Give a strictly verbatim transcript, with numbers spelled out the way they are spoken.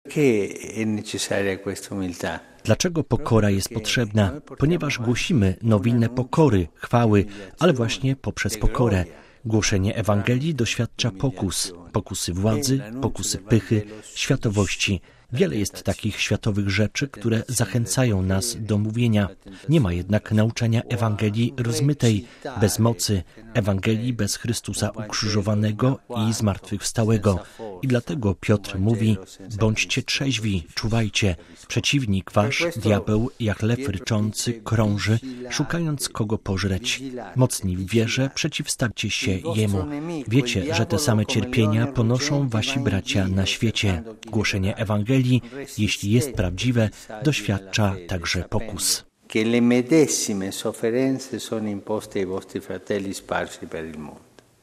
Dlaczego pokora jest potrzebna? Ponieważ głosimy nowinę pokory, chwały, ale właśnie poprzez pokorę. Głoszenie Ewangelii doświadcza pokus, pokusy władzy, pokusy pychy, światowości. Wiele jest takich światowych rzeczy, które zachęcają nas do mówienia. Nie ma jednak nauczania Ewangelii rozmytej, bez mocy, Ewangelii bez Chrystusa ukrzyżowanego i zmartwychwstałego. I dlatego Piotr mówi: bądźcie trzeźwi, czuwajcie. Przeciwnik wasz, diabeł, jak lew ryczący, krąży, szukając kogo pożreć. Mocni w wierze, przeciwstawcie się jemu. Wiecie, że te same cierpienia ponoszą wasi bracia na świecie. Głoszenie Ewangelii, jeśli jest prawdziwe, doświadcza także pokus. Che le medesime sofferenze sono imposte ai vostri fratelli sparsi per il mondo.